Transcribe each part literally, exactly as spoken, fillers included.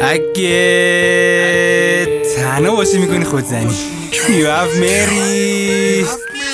اگه تنها باشی میکنی خودزنی. You have married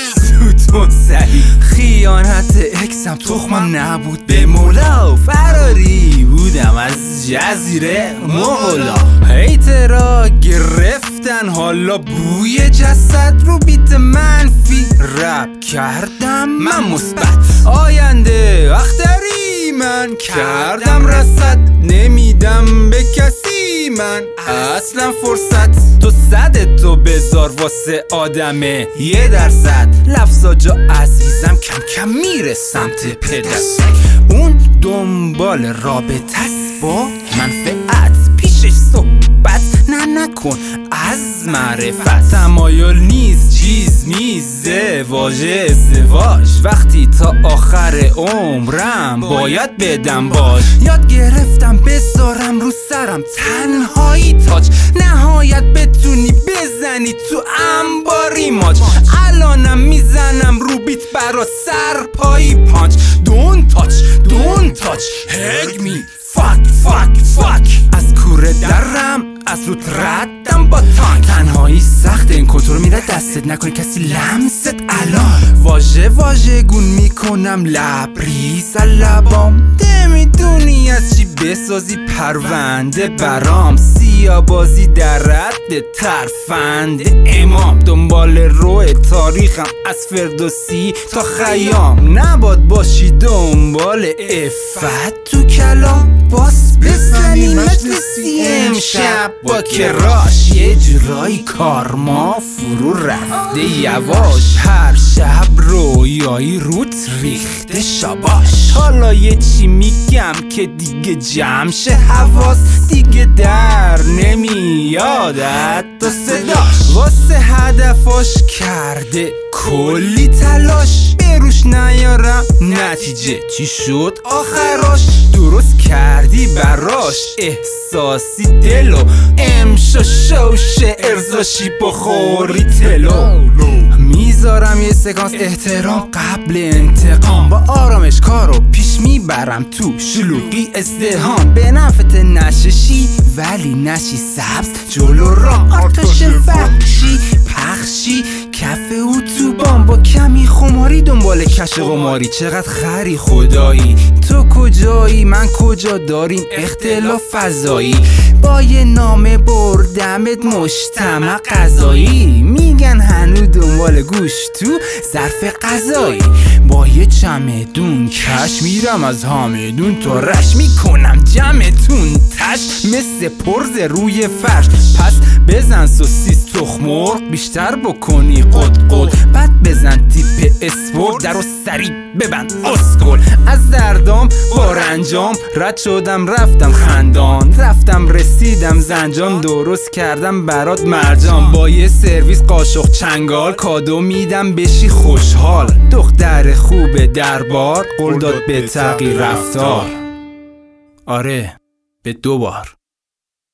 تو سری خیانت اکسم تخمم نبود به مولا، فراری بودم از جزیره مولا. هیترا گرفتن حالا بوی جسد رو بیت منفی رپ کردم من مثبت. آینده اختری من کردم رصد، نمیدم به کسی من اصلا فرصت. تو صد تو بذار واسه آدمه یه درصد، لفظا جا عزیزم کم کم میره سمت پدر. اون دنبال رابطه است با منفعت، پیشش صحبت نه نکن از معرفت. تمایل نیست چیز میزه واژه ازدواج، وقتی تا آخر عمرم باید بدم باش. یاد گرفتم بذارم رو سرم تنهایی تاج، نهایت بتونی بزنی تو انباری ماج. الانم میزنم رو بیت برا سر پایی پانچ. Don't touch, don't touch, hug me, fuck, fuck, fuck. از کوره درم از رو ردم با تانک. تنهایی سخت این کنترل میره دستت، نکنی کسی لمست الان. واژه واژه گون میکنم لبریز لبام، نمیدونی از چی بسازی پرونده برام. سیابازی در رد ترفند امام، دنبال روی تاریخم از فردوسی تا خیام. نباد باشی دنبال افت تو کلام، باس بزنی مجلسی امشب با کراش. یه جورایی کارما فرو رفته یواش، هر شب رویایی روت ریخته شاباش. حالا یه چی میگم که دیگه جمع شه حواس، دیگه در نمیادت تا صداش. واسه هدفاش کرده کلی تلاش، بروش نیارم نتیجه چی شد آخراش. درست کردی براش احساسی دلو، امشا شوشه ارزاشی بخوری تلو. میذارم یه سکانس احترام قبل انتقام، با آرامش کارو پیش میبرم تو شلوغی ازدهام. به نفت نششی ولی نشی سبز جلو رام، آرتش وحشی پخشی کف اتوبان. با کمی خماری دنبال کش قماری، چقدر خری خدایی تو کجایی من کجا، داریم اختلاف فضایی. با یه نامه بردمت مجتمع قضایی، میگن هنو دنبال گوش تو ظرف قضایی. با یه چمدون کش میرم از همدون تا رش، میکنم جمعتون تش مثل پرز روی فرش. پس بزن سوسیس تخمرغ بیشتر بکنی قد قد، بعد بزن تیپ اسپورت در و سری ببند اسکل. از دردام با رنجام رد شدم رفتم خندان، رفتم رسیدم زنجان، درست کردم برات مرجان. با یه سرویس قاشق چنگال کادو میدم بشی خوشحال. دختر خوب دربار قول داد به تغییر رفتار، آره به دو بار.